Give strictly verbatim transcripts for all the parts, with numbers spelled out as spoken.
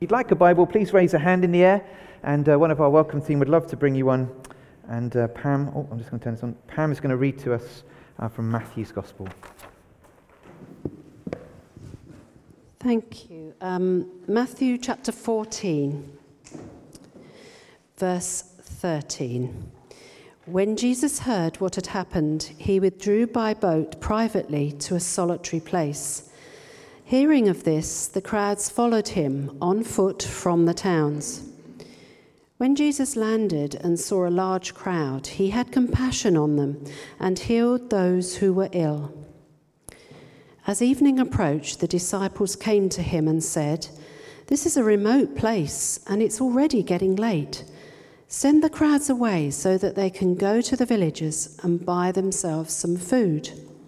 If you'd like a Bible, please raise a hand in the air, and uh, one of our welcome team would love to bring you one. And uh, Pam, oh, I'm just going to turn this on. Pam is going to read to us uh, from Matthew's Gospel. Thank you. Um, Matthew chapter fourteen, verse thirteen. When Jesus heard what had happened, he withdrew by boat privately to a solitary place. Hearing of this, the crowds followed him on foot from the towns. When Jesus landed and saw a large crowd, he had compassion on them and healed those who were ill. As evening approached, the disciples came to him and said, "This is a remote place, and it's already getting late. Send the crowds away so that they can go to the villages and buy themselves some food."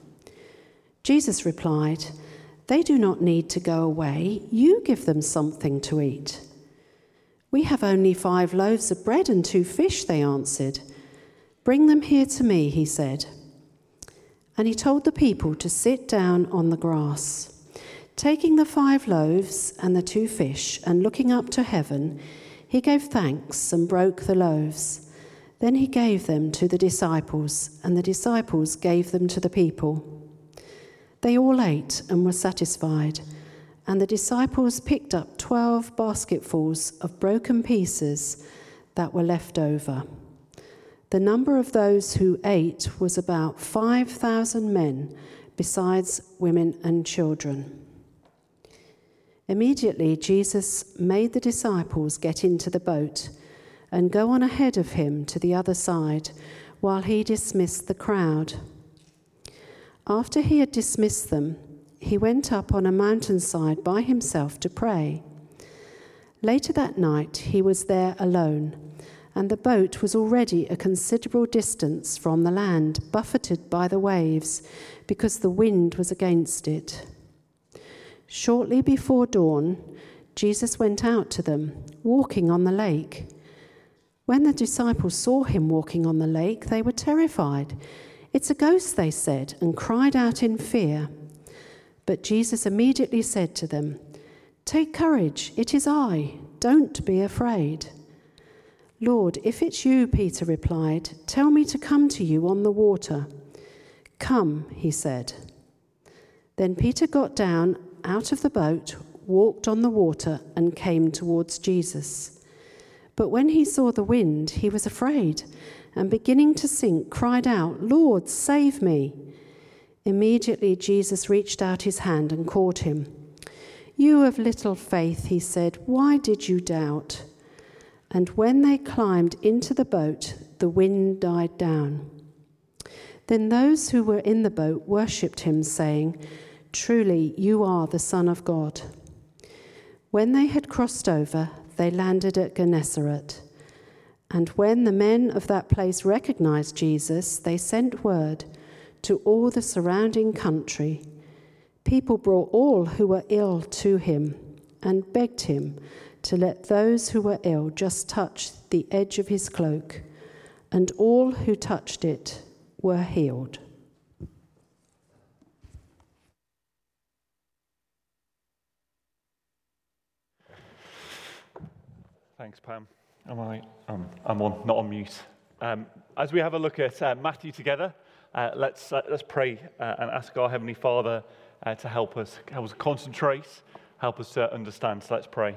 Jesus replied, "They do not need to go away. You give them something to eat." "We have only five loaves of bread and two fish," they answered. "Bring them here to me," he said. And he told the people to sit down on the grass. Taking the five loaves and the two fish and looking up to heaven, he gave thanks and broke the loaves. Then he gave them to the disciples, and the disciples gave them to the people. They all ate and were satisfied, and the disciples picked up twelve basketfuls of broken pieces that were left over. The number of those who ate was about five thousand men, besides women and children. Immediately, Jesus made the disciples get into the boat and go on ahead of him to the other side while he dismissed the crowd. After he had dismissed them, he went up on a mountainside by himself to pray. Later that night, he was there alone, and the boat was already a considerable distance from the land, buffeted by the waves, because the wind was against it. Shortly before dawn, Jesus went out to them, walking on the lake. When the disciples saw him walking on the lake, they were terrified. "It's a ghost," they said, and cried out in fear. But Jesus immediately said to them, "Take courage, it is I. Don't be afraid." "Lord, if it's you," Peter replied, "tell me to come to you on the water." "Come," he said. Then Peter got down out of the boat, walked on the water, and came towards Jesus. But when he saw the wind, he was afraid, and beginning to sink, cried out, "Lord, save me." Immediately Jesus reached out his hand and caught him. "You of little faith," he said, "why did you doubt?" And when they climbed into the boat, the wind died down. Then those who were in the boat worshipped him, saying, "Truly, you are the Son of God." When they had crossed over, they landed at Gennesaret. And when the men of that place recognized Jesus, they sent word to all the surrounding country. People brought all who were ill to him and begged him to let those who were ill just touch the edge of his cloak, and all who touched it were healed. Thanks, Pam. Am I? Um, I'm on, not on mute. Um, as we have a look at uh, Matthew together, uh, let's uh, let's pray uh, and ask our Heavenly Father uh, to help us, help us concentrate, help us to understand. So let's pray.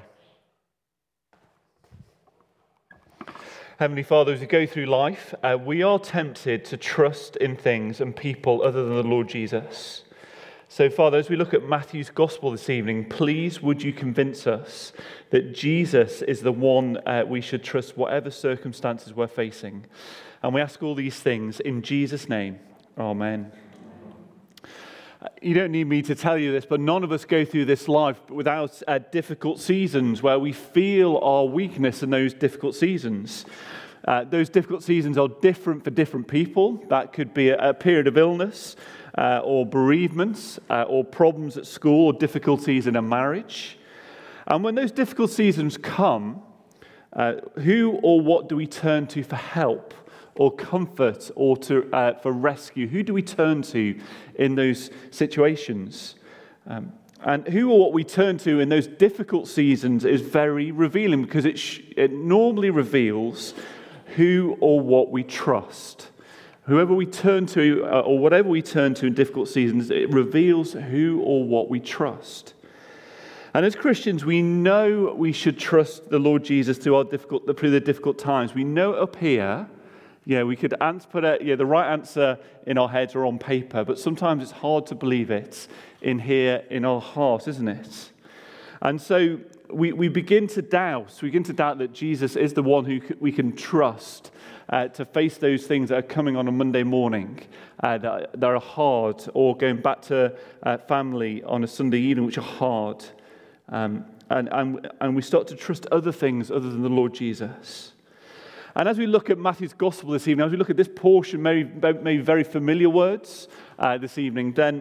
Heavenly Father, as we go through life, uh, we are tempted to trust in things and people other than the Lord Jesus. So, Father, as we look at Matthew's Gospel this evening, please would you convince us that Jesus is the one uh, we should trust whatever circumstances we're facing. And we ask all these things in Jesus' name. Amen. You don't need me to tell you this, but none of us go through this life without uh, difficult seasons where we feel our weakness in those difficult seasons. Uh, those difficult seasons are different for different people. That could be a, a period of illness, uh, or bereavements, uh, or problems at school, or difficulties in a marriage. And when those difficult seasons come, uh, who or what do we turn to for help, or comfort, or to uh, for rescue? Who do we turn to in those situations? Um, And who or what we turn to in those difficult seasons is very revealing, because it, sh- it normally reveals who or what we trust. Whoever we turn to, uh, or whatever we turn to in difficult seasons, it reveals who or what we trust. And as Christians, we know we should trust the Lord Jesus through our difficult, through the difficult times. We know up here, yeah, we could answer, put a, yeah, the right answer in our heads or on paper, but sometimes it's hard to believe it in here in our heart, isn't it? And so we, we begin to doubt. We begin to doubt that Jesus is the one who we can trust uh, to face those things that are coming on a Monday morning uh, that, that are hard, or going back to uh, family on a Sunday evening, which are hard. Um, and, and, and we start to trust other things other than the Lord Jesus. And as we look at Matthew's Gospel this evening, as we look at this portion, maybe, maybe very familiar words uh, this evening, then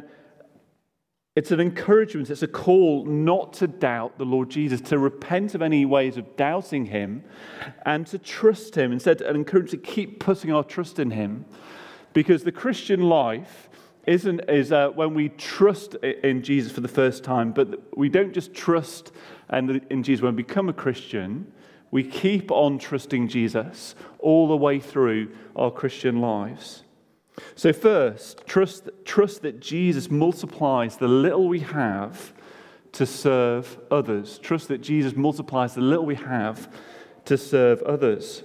it's an encouragement, it's a call not to doubt the Lord Jesus, to repent of any ways of doubting him and to trust him. Instead, an encouragement to keep putting our trust in him, because the Christian life isn't is uh, when we trust in Jesus for the first time, but we don't just trust in, in Jesus when we become a Christian. We keep on trusting Jesus all the way through our Christian lives. So first, trust, trust that Jesus multiplies the little we have to serve others. Trust that Jesus multiplies the little we have to serve others.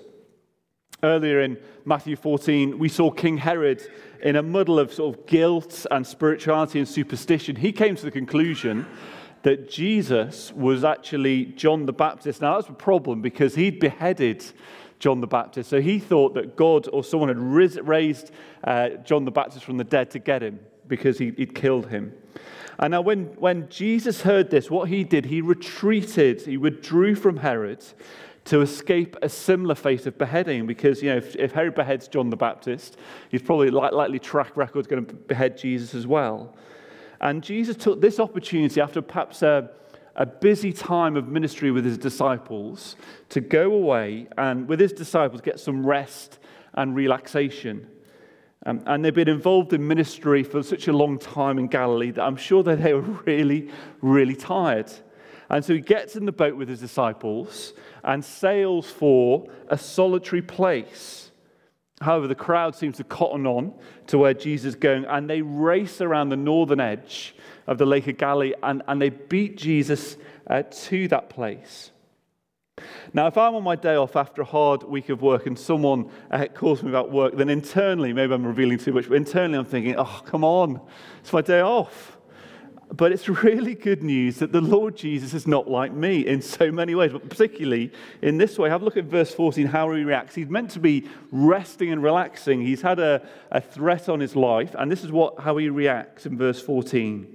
Earlier in Matthew fourteen, we saw King Herod in a muddle of sort of guilt and spirituality and superstition. He came to the conclusion that Jesus was actually John the Baptist. Now, that's a problem, because he'd beheaded John the Baptist. So he thought that God or someone had raised uh, John the Baptist from the dead to get him, because he, he'd killed him. And now when, when Jesus heard this, what he did, he retreated, he withdrew from Herod to escape a similar fate of beheading, because, you know, if, if Herod beheads John the Baptist, he's probably like, likely track record going to behead Jesus as well. And Jesus took this opportunity, after perhaps a, a busy time of ministry with his disciples, to go away and with his disciples get some rest and relaxation. Um, and they've been involved in ministry for such a long time in Galilee that I'm sure that they were really, really tired. And so he gets in the boat with his disciples and sails for a solitary place. However, the crowd seems to cotton on to where Jesus is going, and they race around the northern edge of the Lake of Galilee, and, and they beat Jesus uh, to that place. Now, if I'm on my day off after a hard week of work and someone uh, calls me about work, then internally, maybe I'm revealing too much, but internally I'm thinking, oh, come on, it's my day off. But it's really good news that the Lord Jesus is not like me in so many ways, but particularly in this way. Have a look at verse fourteen, how he reacts. He's meant to be resting and relaxing. He's had a, a threat on his life, and this is what how he reacts in verse fourteen.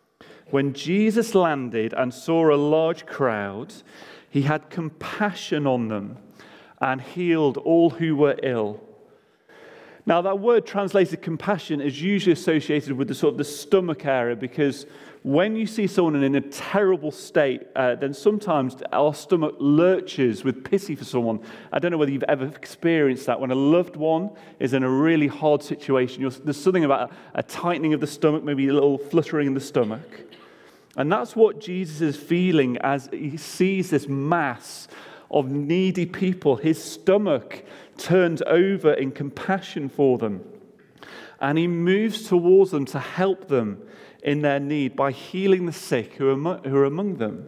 When Jesus landed and saw a large crowd, he had compassion on them and healed all who were ill. Now, that word translated compassion is usually associated with the sort of the stomach area, because when you see someone in a terrible state, uh, then sometimes our stomach lurches with pity for someone. I don't know whether you've ever experienced that. When a loved one is in a really hard situation, you're, there's something about a, a tightening of the stomach, maybe a little fluttering in the stomach. And that's what Jesus is feeling as he sees this mass of needy people. His stomach turns over in compassion for them. And he moves towards them to help them in their need by healing the sick who are, who are among them.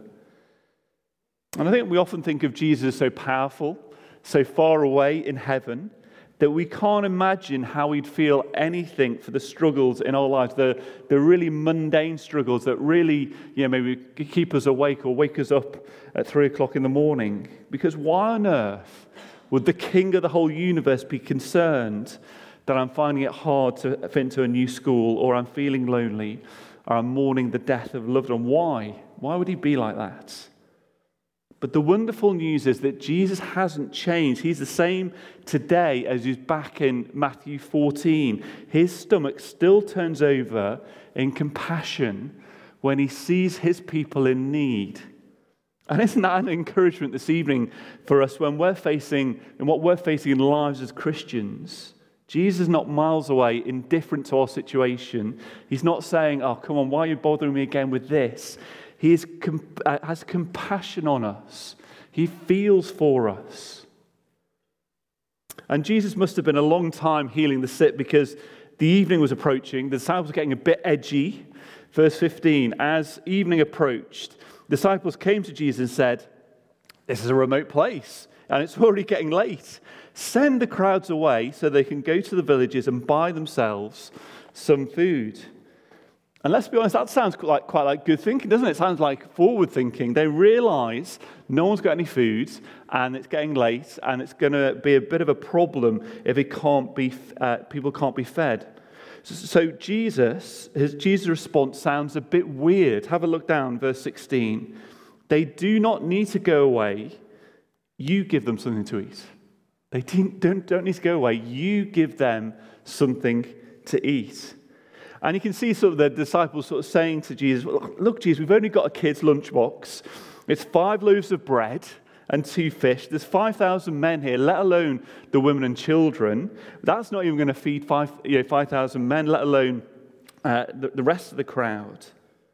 And I think we often think of Jesus as so powerful, so far away in heaven, that we can't imagine how he'd feel anything for the struggles in our lives, the, the really mundane struggles that really, you know, maybe keep us awake or wake us up at three o'clock in the morning. Because why on earth would the king of the whole universe be concerned that I'm finding it hard to fit into a new school, or I'm feeling lonely, or I'm mourning the death of a loved one? Why? Why would he be like that? But the wonderful news is that Jesus hasn't changed. He's the same today as he's back in Matthew fourteen. His stomach still turns over in compassion when he sees his people in need. And isn't that an encouragement this evening for us when we're facing, and what we're facing in lives as Christians? Jesus is not miles away, indifferent to our situation. He's not saying, oh, come on, why are you bothering me again with this? He is, uh, has compassion on us. He feels for us. And Jesus must have been a long time healing the sick because the evening was approaching. The disciples were getting a bit edgy. Verse fifteen, as evening approached, the disciples came to Jesus and said, this is a remote place, and it's already getting late. Send the crowds away so they can go to the villages and buy themselves some food. And let's be honest, that sounds like, quite like good thinking, doesn't it? It sounds like forward thinking. They realize no one's got any food, and it's getting late, and it's going to be a bit of a problem if it can't be, uh, people can't be fed. So, so Jesus, his Jesus' response sounds a bit weird. Have a look down, verse sixteen. They do not need to go away. You give them something to eat. They don't, don't need to go away. You give them something to eat. And you can see sort of the disciples sort of saying to Jesus, look, Jesus, we've only got a kid's lunchbox. It's five loaves of bread and two fish. There's five thousand men here, let alone the women and children. That's not even going to feed five, you know, five thousand men, let alone uh, the, the rest of the crowd.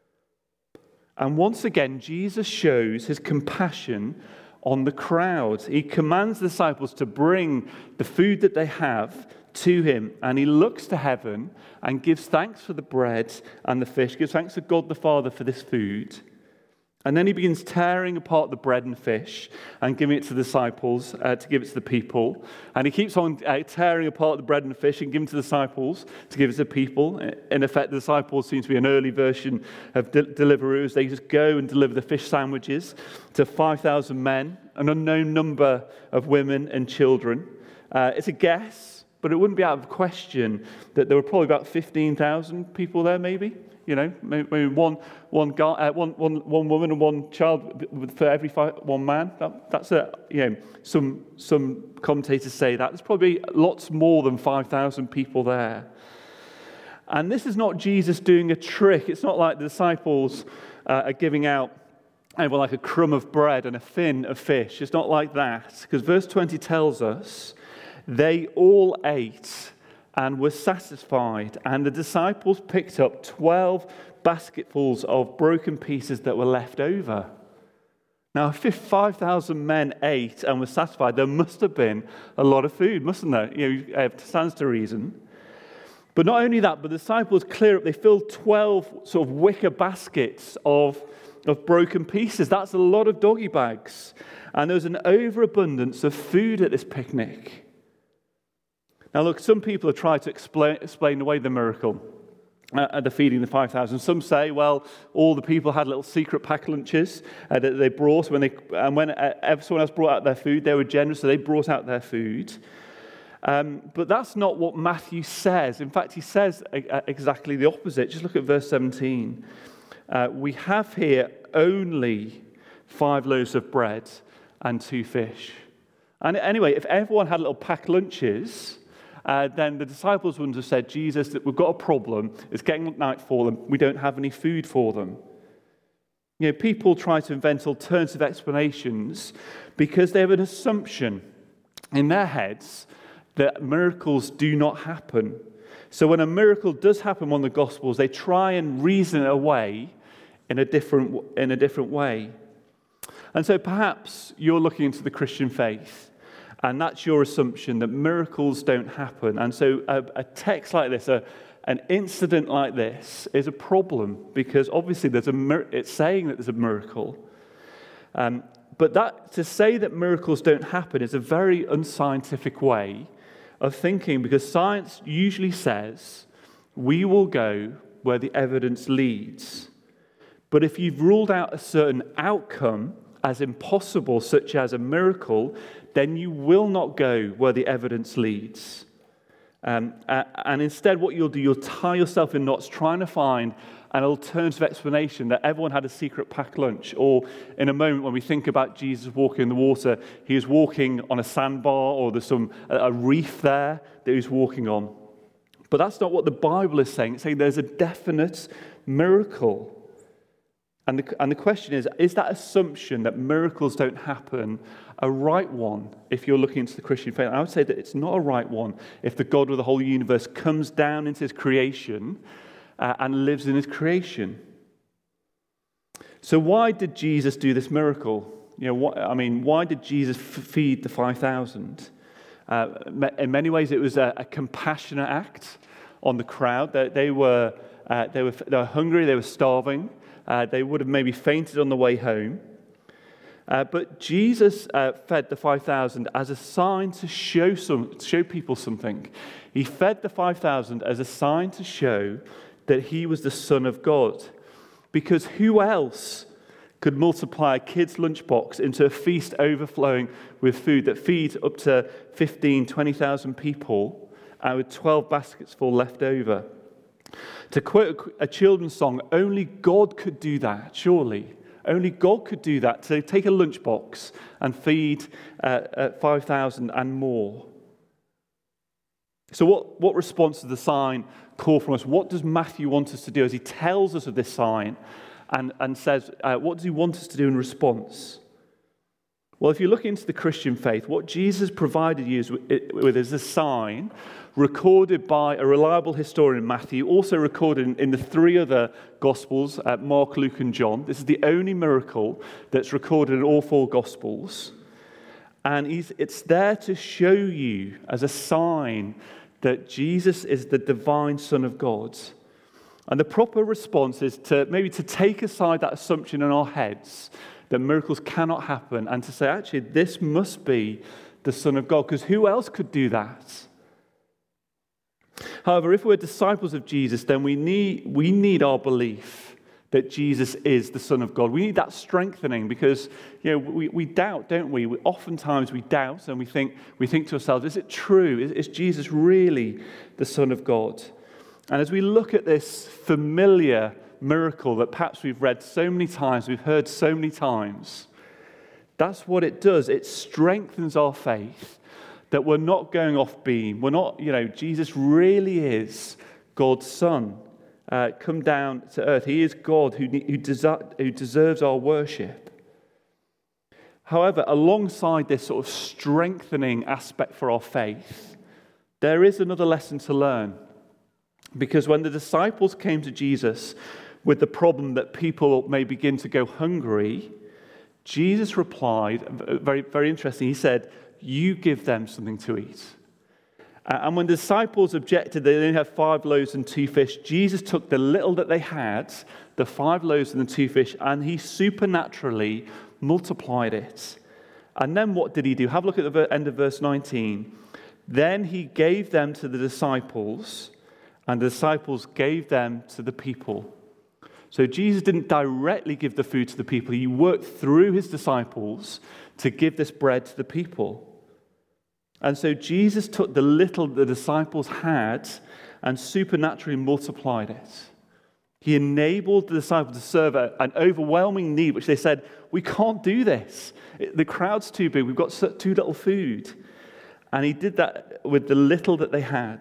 And once again, Jesus shows his compassion on the crowd. He commands the disciples to bring the food that they have to him, and he looks to heaven and gives thanks for the bread and the fish, gives thanks to God the Father for this food. And then he begins tearing apart the bread and fish and giving it to the disciples, uh, to give it to the people. And he keeps on uh, tearing apart the bread and fish and giving it to the disciples to give it to the people. In effect, the disciples seem to be an early version of de- Deliveroo. They just go and deliver the fish sandwiches to five thousand men, an unknown number of women and children. Uh, it's a guess, but it wouldn't be out of question that there were probably about fifteen thousand people there, maybe. You know, maybe one, one, guy, uh, one, one, one woman and one child for every five, one man. That, that's a, you know, some some commentators say that. There's probably lots more than five thousand people there. And this is not Jesus doing a trick. It's not like the disciples uh, are giving out well, like a crumb of bread and a fin of fish. It's not like that. Because verse twenty tells us, they all ate and were satisfied, and the disciples picked up twelve basketfuls of broken pieces that were left over. Now, if five thousand men ate and were satisfied, there must have been a lot of food, mustn't there? You know, it stands to reason. But not only that, but the disciples clear up, they filled twelve sort of wicker baskets of, of broken pieces. That's a lot of doggy bags. And there was an overabundance of food at this picnic. Now, look, some people have tried to explain, explain away the miracle uh, at the feeding the five thousand. Some say, well, all the people had little secret pack lunches uh, that they brought. When they, and when uh, someone else brought out their food, they were generous, so they brought out their food. Um, but that's not what Matthew says. In fact, he says uh, exactly the opposite. Just look at verse seventeen. Uh, we have here only five loaves of bread and two fish. And anyway, if everyone had little packed lunches, Uh, then the disciples wouldn't have said, Jesus, that we've got a problem. It's getting nightfall and we don't have any food for them. You know, people try to invent alternative explanations because they have an assumption in their heads that miracles do not happen. So when a miracle does happen on the Gospels, they try and reason it away in a different, in a different way. And so perhaps you're looking into the Christian faith, and that's your assumption that miracles don't happen. And so a, a text like this, a, an incident like this, is a problem because obviously there's a it's saying that there's a miracle. Um, but that to say that miracles don't happen is a very unscientific way of thinking, because science usually says we will go where the evidence leads. But if you've ruled out a certain outcome as impossible, such as a miracle, then you will not go where the evidence leads. Um, and instead, what you'll do, you'll tie yourself in knots trying to find an alternative explanation that everyone had a secret packed lunch. Or in a moment when we think about Jesus walking in the water, he was walking on a sandbar, or there's some a reef there that he was walking on. But that's not what the Bible is saying. It's saying there's a definite miracle. And the, and the question is, is that assumption that miracles don't happen a right one if you're looking into the Christian faith? And I would say that it's not a right one if the God of the whole universe comes down into his creation uh, and lives in his creation. So why did Jesus do this miracle? You know, what, I mean, why did Jesus f- feed the five thousand? Uh, in many ways, it was a, a compassionate act on the crowd. They, they were uh, they were they were hungry, they were starving. Uh, they would have maybe fainted on the way home. Uh, but Jesus uh, fed the five thousand as a sign to show some, show people something. He fed the five thousand as a sign to show that he was the Son of God. Because who else could multiply a kid's lunchbox into a feast overflowing with food that feeds up to fifteen, twenty thousand people, and with twelve baskets full left over? To quote a children's song, only God could do that, surely. Only God could do that, to take a lunchbox and feed uh, uh, five thousand and more. So what, what response does the sign call from us? What does Matthew want us to do as he tells us of this sign and, and says, uh, what does he want us to do in response? Well, if you look into the Christian faith, what Jesus provided you with is a sign recorded by a reliable historian, Matthew, also recorded in, in the three other Gospels, uh, Mark, Luke, and John. This is the only miracle that's recorded in all four Gospels. And he's, it's there to show you as a sign that Jesus is the divine Son of God. And the proper response is to maybe to take aside that assumption in our heads that miracles cannot happen and to say, actually, this must be the Son of God, because who else could do that? However, if we're disciples of Jesus, then we need, we need our belief that Jesus is the Son of God. We need that strengthening because, you know, we, we doubt, don't we? we? Oftentimes we doubt and we think, we think to ourselves, is it true? Is, is Jesus really the Son of God? And as we look at this familiar miracle that perhaps we've read so many times, we've heard so many times, that's what it does. It strengthens our faith that we're not going off beam. We're not, you know, Jesus really is God's Son, uh, come down to earth. He is God who, who, desi- who deserves our worship. However, alongside this sort of strengthening aspect for our faith, there is another lesson to learn. Because when the disciples came to Jesus with the problem that people may begin to go hungry, Jesus replied, very, very interesting, he said, you give them something to eat. And when the disciples objected, they only had five loaves and two fish, Jesus took the little that they had, the five loaves and the two fish, and he supernaturally multiplied it. And then what did he do? Have a look at the end of verse nineteen. Then he gave them to the disciples, and the disciples gave them to the people. So Jesus didn't directly give the food to the people. He worked through his disciples to give this bread to the people. And so Jesus took the little the disciples had and supernaturally multiplied it. He enabled the disciples to serve an overwhelming need, which they said, we can't do this. The crowd's too big. We've got too little food. And he did that with the little that they had.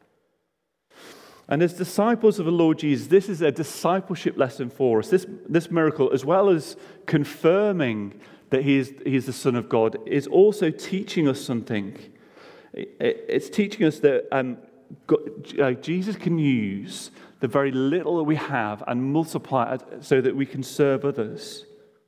And as disciples of the Lord Jesus, this is a discipleship lesson for us. This, this miracle, as well as confirming that he is, he is the Son of God, is also teaching us something. It, it, it's teaching us that um, God, uh, Jesus can use the very little that we have and multiply it so that we can serve others.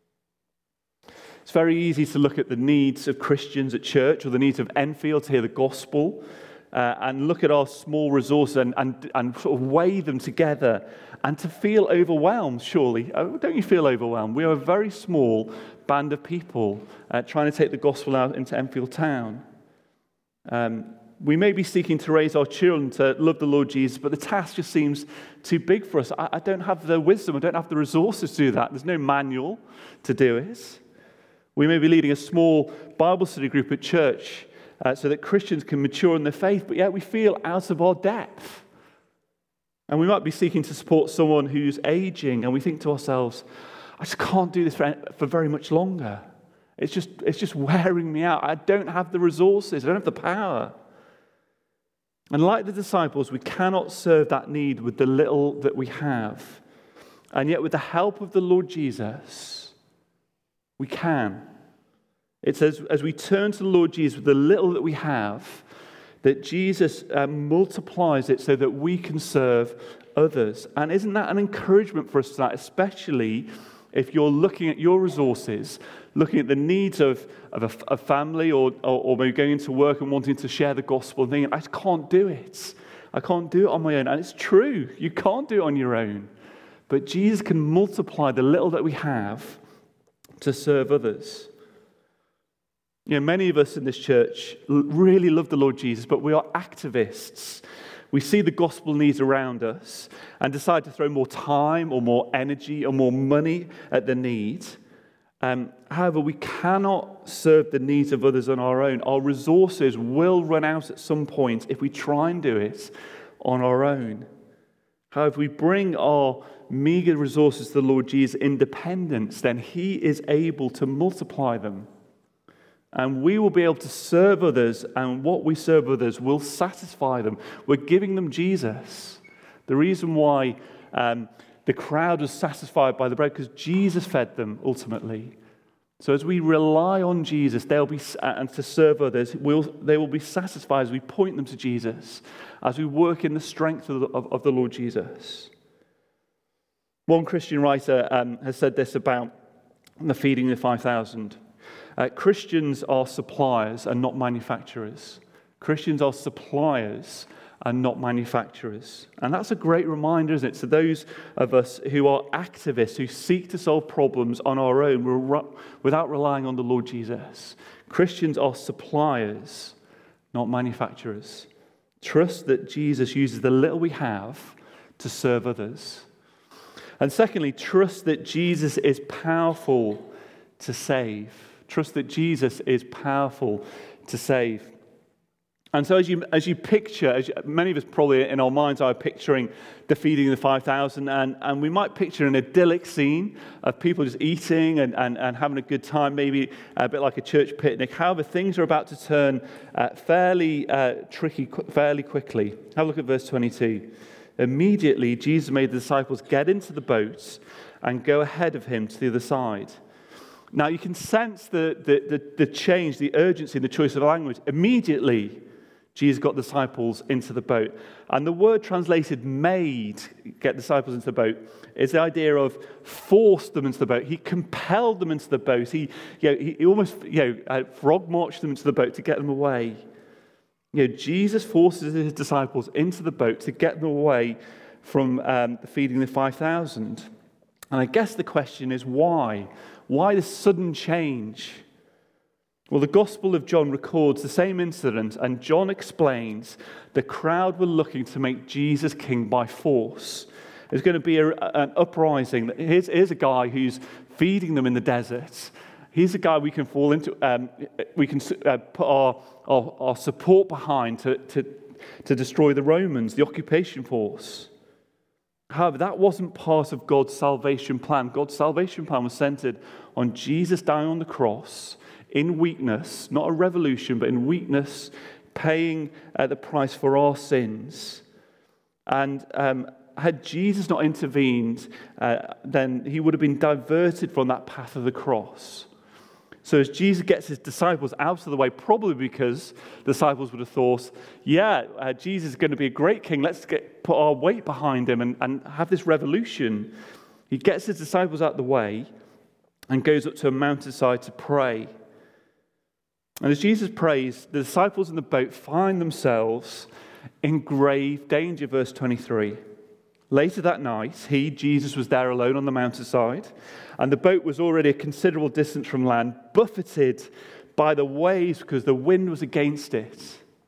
It's very easy to look at the needs of Christians at church or the needs of Enfield to hear the gospel. Uh, and look at our small resources and, and, and sort of weigh them together and to feel overwhelmed, surely. Oh, don't you feel overwhelmed? We are a very small band of people uh, trying to take the gospel out into Enfield town. Um, we may be seeking to raise our children to love the Lord Jesus, but the task just seems too big for us. I, I don't have the wisdom, I don't have the resources to do that. There's no manual to do it. We may be leading a small Bible study group at church Uh, so that Christians can mature in their faith, but yet we feel out of our depth. And we might be seeking to support someone who's aging, and we think to ourselves, I just can't do this for, for very much longer. It's just, it's just wearing me out. I don't have the resources. I don't have the power. And like the disciples, we cannot serve that need with the little that we have. And yet with the help of the Lord Jesus, we can. It's as, as we turn to the Lord Jesus with the little that we have, that Jesus uh, multiplies it so that we can serve others. And isn't that an encouragement for us tonight, especially if you're looking at your resources, looking at the needs of, of a, a family or, or, or maybe going into work and wanting to share the gospel and thinking, I just can't do it. I can't do it on my own. And it's true, you can't do it on your own. But Jesus can multiply the little that we have to serve others. You know, many of us in this church really love the Lord Jesus, but we are activists. We see the gospel needs around us and decide to throw more time or more energy or more money at the need. Um, however, we cannot serve the needs of others on our own. Our resources will run out at some point if we try and do it on our own. However, if we bring our meager resources to the Lord Jesus in dependence, then He is able to multiply them. And we will be able to serve others, and what we serve others will satisfy them. We're giving them Jesus. The reason why um, the crowd was satisfied by the bread, because Jesus fed them ultimately. So as we rely on Jesus, they'll be and to serve others, we'll, they will be satisfied as we point them to Jesus, as we work in the strength of the, of, of the Lord Jesus. One Christian writer um, has said this about the feeding of the five thousand. Uh, Christians are suppliers and not manufacturers. Christians are suppliers and not manufacturers. And that's a great reminder, isn't it, to those of us who are activists, who seek to solve problems on our own without relying on the Lord Jesus. Christians are suppliers, not manufacturers. Trust that Jesus uses the little we have to serve others. And secondly, trust that Jesus is powerful to save. Trust that Jesus is powerful to save. And so as you as you picture, as you, many of us probably in our minds are picturing the feeding of the five thousand, and, and we might picture an idyllic scene of people just eating and, and, and having a good time, maybe a bit like a church picnic. However, things are about to turn uh, fairly uh, tricky fairly quickly. Have a look at verse twenty-two. Immediately, Jesus made the disciples get into the boats and go ahead of him to the other side. Now, you can sense the, the, the, the change, the urgency, the choice of language. Immediately, Jesus got the disciples into the boat. And the word translated made, get disciples into the boat, is the idea of forced them into the boat. He compelled them into the boat. He, you know, he, he almost you know, uh, frog marched them into the boat to get them away. You know, Jesus forces his disciples into the boat to get them away from um, feeding the five thousand. And I guess the question is why? Why this sudden change? Well, the Gospel of John records the same incident, and John explains the crowd were looking to make Jesus king by force. There's going to be a, an uprising. Here's, here's a guy who's feeding them in the desert. He's a guy we can fall into, um, we can uh, put our, our, our support behind to, to, to destroy the Romans, the occupation force. However, that wasn't part of God's salvation plan. God's salvation plan was centered on Jesus dying on the cross in weakness, not a revolution, but in weakness, paying uh, the price for our sins. And um, had Jesus not intervened, uh, then he would have been diverted from that path of the cross. So as Jesus gets his disciples out of the way, probably because the disciples would have thought, yeah, uh, Jesus is going to be a great king. Let's get, put our weight behind him and, and have this revolution. He gets his disciples out of the way and goes up to a mountainside to pray. And as Jesus prays, the disciples in the boat find themselves in grave danger, verse twenty-three. Later that night, he, Jesus, was there alone on the mountainside, and the boat was already a considerable distance from land, buffeted by the waves because the wind was against it.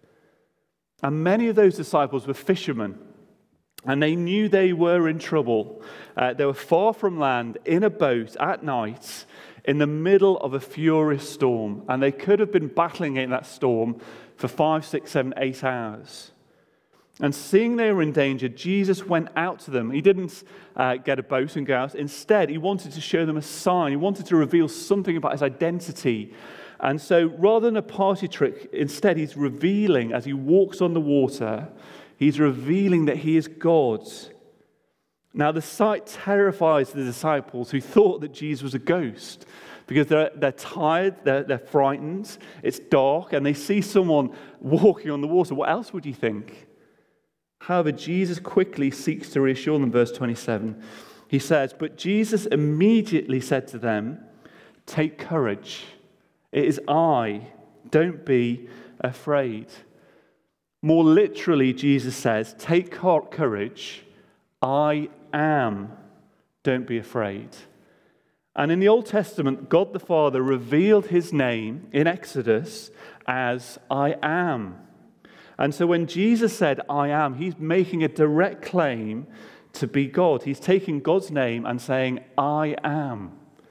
And many of those disciples were fishermen, and they knew they were in trouble. Uh, they were far from land, in a boat at night, in the middle of a furious storm, and they could have been battling in that storm for five, six, seven, eight hours. And seeing they were in danger, Jesus went out to them. He didn't uh, get a boat and go out. Instead, he wanted to show them a sign. He wanted to reveal something about his identity. And so rather than a party trick, instead he's revealing, as he walks on the water, he's revealing that he is God. Now, the sight terrifies the disciples who thought that Jesus was a ghost because they're, they're tired, they're, they're frightened, it's dark, and they see someone walking on the water. What else would you think? However, Jesus quickly seeks to reassure them, verse twenty-seven. He says, "But Jesus immediately said to them, 'Take courage. It is I. Don't be afraid.'" More literally, Jesus says, "Take courage. I am. Don't be afraid." And in the Old Testament, God the Father revealed his name in Exodus as I am. And so when Jesus said, I am, he's making a direct claim to be God. He's taking God's name and saying, I am.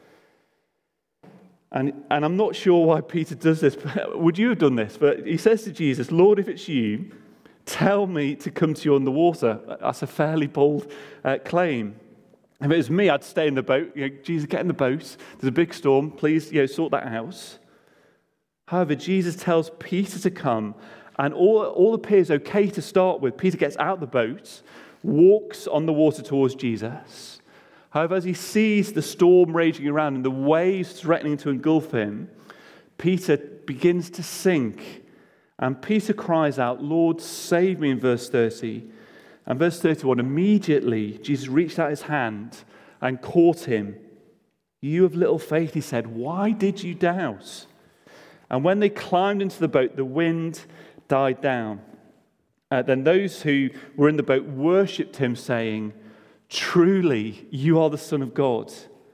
And, and I'm not sure why Peter does this. Would you have done this? But he says to Jesus, "Lord, if it's you, tell me to come to you on the water." That's a fairly bold uh, claim. If it was me, I'd stay in the boat. You know, Jesus, get in the boat. There's a big storm. Please, you know, sort that out. However, Jesus tells Peter to come, and all, all appears okay to start with. Peter gets out of the boat, walks on the water towards Jesus. However, as he sees the storm raging around and the waves threatening to engulf him, Peter begins to sink. And Peter cries out, "Lord, save me," in verse thirty. And verse thirty-one, immediately Jesus reached out his hand and caught him. "You of little faith," he said, "why did you doubt?" And when they climbed into the boat, the wind died down. Uh, then those who were in the boat worshipped him, saying, "Truly, you are the Son of God."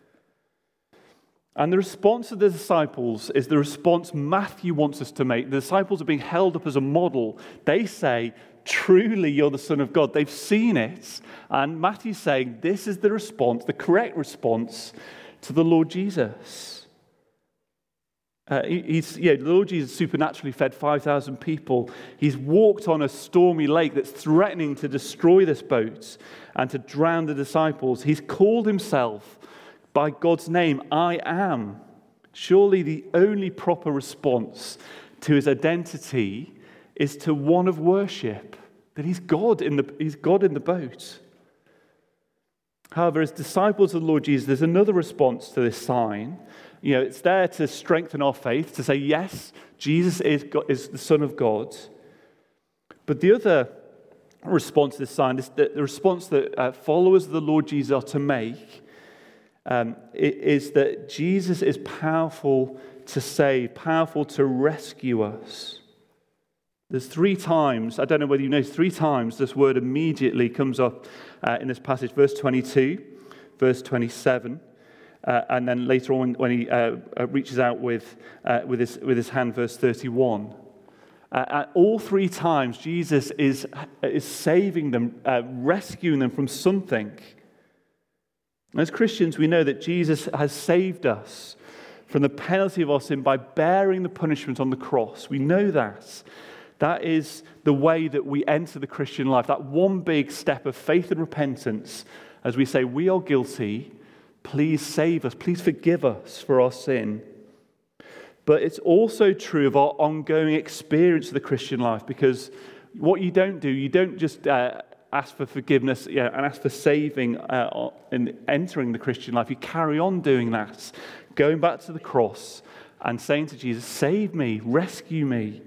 And the response of the disciples is the response Matthew wants us to make. The disciples are being held up as a model. They say, "Truly, you're the Son of God." They've seen it. And Matthew's saying this is the response, the correct response to the Lord Jesus. Uh, he's, yeah, the Lord Jesus supernaturally fed five thousand people. He's walked on a stormy lake that's threatening to destroy this boat and to drown the disciples. He's called himself by God's name, I am. Surely the only proper response to his identity is to one of worship, that he's God in the, he's God in the boat. However, as disciples of the Lord Jesus, there's another response to this sign. You know, it's there to strengthen our faith, to say, yes, Jesus is, God, is the Son of God. But the other response to this sign is the, the response that uh, followers of the Lord Jesus are to make um, is that Jesus is powerful to save, powerful to rescue us. There's three times, I don't know whether you know, three times this word immediately comes up uh, in this passage. Verse twenty-two, verse twenty-seven, uh, and then later on when he uh, reaches out with, uh, with, his, with his hand, verse thirty-one. Uh, at all three times, Jesus is, is saving them, uh, rescuing them from something. As Christians, we know that Jesus has saved us from the penalty of our sin by bearing the punishment on the cross. We know that. That is the way that we enter the Christian life, that one big step of faith and repentance as we say, we are guilty, please save us, please forgive us for our sin. But it's also true of our ongoing experience of the Christian life, because what you don't do, you don't just uh, ask for forgiveness you know, and ask for saving uh, in entering the Christian life. You carry on doing that, going back to the cross and saying to Jesus, save me, rescue me.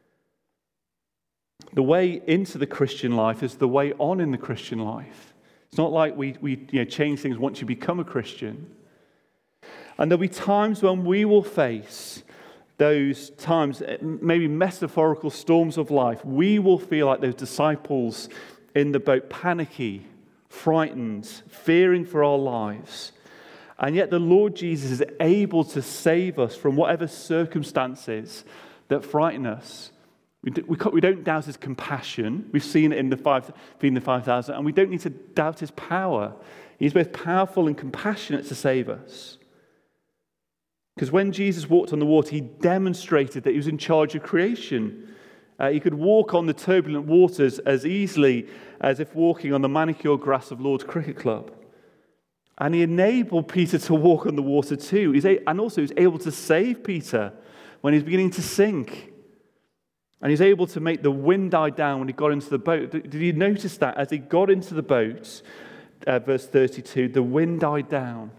The way into the Christian life is the way on in the Christian life. It's not like we, we you know, change things once you become a Christian. And there'll be times when we will face those times, maybe metaphorical storms of life. We will feel like those disciples in the boat, panicky, frightened, fearing for our lives. And yet the Lord Jesus is able to save us from whatever circumstances that frighten us. We, do, we, we don't doubt his compassion. We've seen it in the five, feeding the five thousand, and we don't need to doubt his power. He's both powerful and compassionate to save us. Because when Jesus walked on the water, he demonstrated that he was in charge of creation. Uh, he could walk on the turbulent waters as easily as if walking on the manicured grass of Lord's Cricket Club. And he enabled Peter to walk on the water too. He's a, and also he was able to save Peter when he was beginning to sink. And he's able to make the wind die down when he got into the boat. Did you notice that? As he got into the boat, uh, verse thirty-two, the wind died down.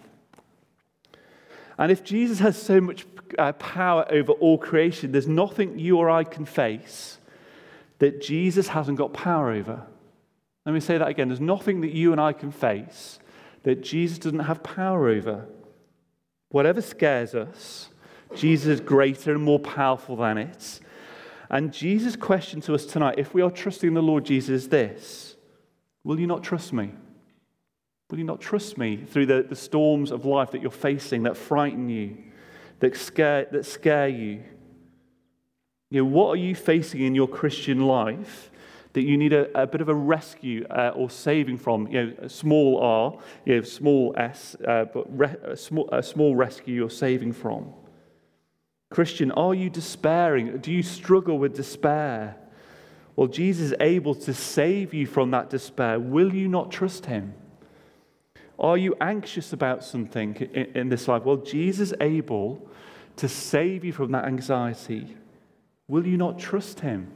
And if Jesus has so much uh, power over all creation, there's nothing you or I can face that Jesus hasn't got power over. Let me say that again. There's nothing that you and I can face that Jesus doesn't have power over. Whatever scares us, Jesus is greater and more powerful than it. And Jesus' question to us tonight, if we are trusting the Lord Jesus, is this: will you not trust me? Will you not trust me through the, the storms of life that you're facing, that frighten you, that scare, that scare you? You know, what are you facing in your Christian life that you need a, a bit of a rescue uh, or saving from? You know, a small r, you know, small s, uh, but re, a, small, a small rescue you're saving from. Christian, are you despairing? Do you struggle with despair? Well, Jesus is able to save you from that despair. Will you not trust him? Are you anxious about something in, in this life? Well, Jesus is able to save you from that anxiety. Will you not trust him?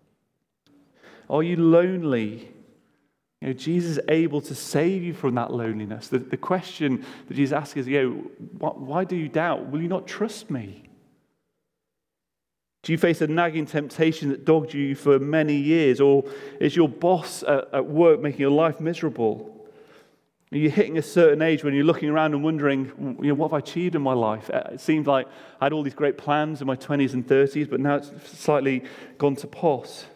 Are you lonely? You know, Jesus is able to save you from that loneliness. The, the question that Jesus asks is, you know, why, why do you doubt? Will you not trust me? Do you face a nagging temptation that dogged you for many years? Or is your boss at, at work making your life miserable? Are you hitting a certain age when you're looking around and wondering, you know, what have I achieved in my life? It seemed like I had all these great plans in my twenties and thirties, but now it's slightly gone to pot.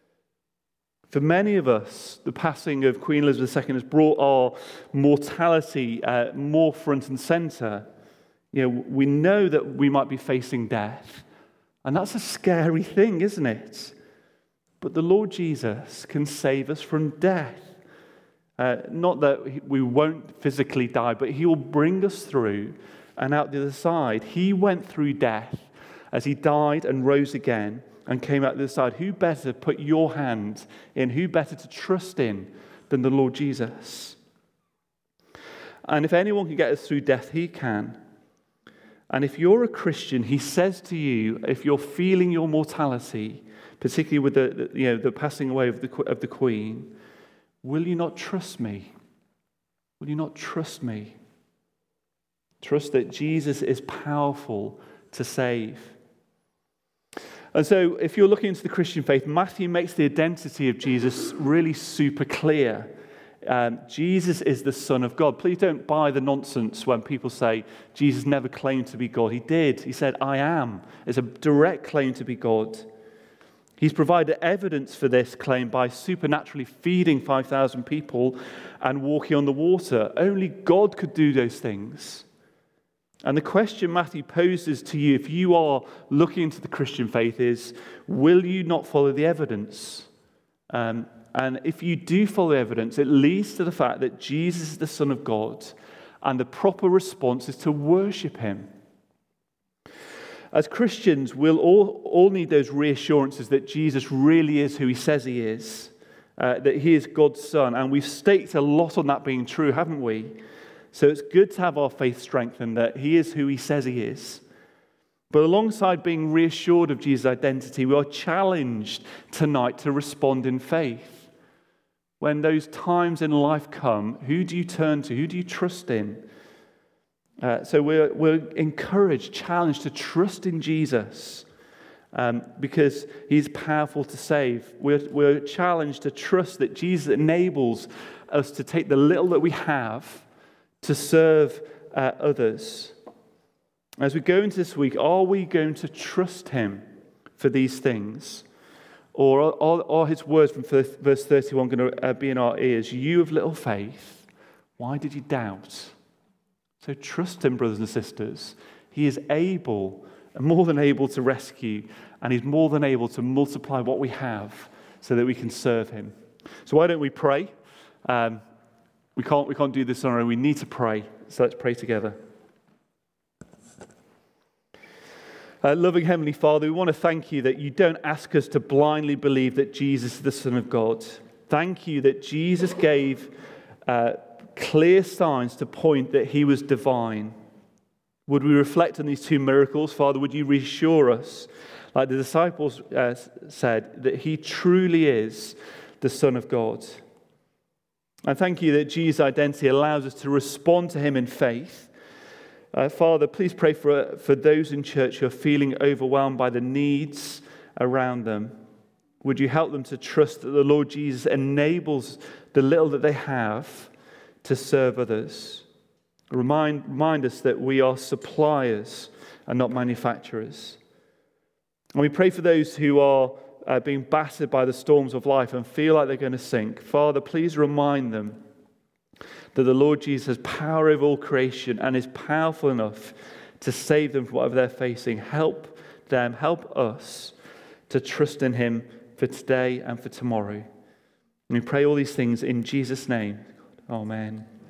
For many of us, the passing of Queen Elizabeth the Second has brought our mortality uh, more front and center. You know, we know that we might be facing death. And that's a scary thing, isn't it? But the Lord Jesus can save us from death. Uh, not that we won't physically die, but he will bring us through and out the other side. He went through death as he died and rose again and came out the other side. Who better put your hand in? Who better to trust in than the Lord Jesus? And if anyone can get us through death, he can. And if you're a Christian, he says to you, if you're feeling your mortality, particularly with the, the you know the passing away of the of the Queen, will you not trust me? Will you not trust me? Trust that Jesus is powerful to save. And so, if you're looking into the Christian faith, Matthew makes the identity of Jesus really super clear. Um, Jesus is the Son of God. Please don't buy the nonsense when people say Jesus never claimed to be God. He did. He said, I am. It's a direct claim to be God. He's provided evidence for this claim by supernaturally feeding five thousand people and walking on the water. Only God could do those things. And the question Matthew poses to you, if you are looking into the Christian faith, is, will you not follow the evidence? Um, And if you do follow evidence, it leads to the fact that Jesus is the Son of God, and the proper response is to worship him. As Christians, we'll all, all need those reassurances that Jesus really is who he says he is, uh, that he is God's Son, and we've staked a lot on that being true, haven't we? So it's good to have our faith strengthened that he is who he says he is. But alongside being reassured of Jesus' identity, we are challenged tonight to respond in faith. When those times in life come, who do you turn to? Who do you trust in? Uh, so we're, we're encouraged, challenged to trust in Jesus um, because he's powerful to save. We're, we're challenged to trust that Jesus enables us to take the little that we have to serve uh, others. As we go into this week, are we going to trust him for these things? Or are, are his words from verse thirty-one going to be in our ears? You of little faith, why did you doubt? So trust him, brothers and sisters. He is able, more than able to rescue, and he's more than able to multiply what we have so that we can serve him. So why don't we pray? Um, we can't, we can't do this on our own. We need to pray. So let's pray together. Uh, loving Heavenly Father, we want to thank you that you don't ask us to blindly believe that Jesus is the Son of God. Thank you that Jesus gave uh, clear signs to point that he was divine. Would we reflect on these two miracles? Father, would you reassure us, like the disciples uh, said, that he truly is the Son of God? I thank you that Jesus' identity allows us to respond to him in faith. Uh, Father, please pray for, for those in church who are feeling overwhelmed by the needs around them. Would you help them to trust that the Lord Jesus enables the little that they have to serve others? Remind, remind us that we are suppliers and not manufacturers. And we pray for those who are uh, being battered by the storms of life and feel like they're going to sink. Father, please remind them that the Lord Jesus has power over all creation and is powerful enough to save them from whatever they're facing. Help them, help us to trust in him for today and for tomorrow. And we pray all these things in Jesus' name. Amen.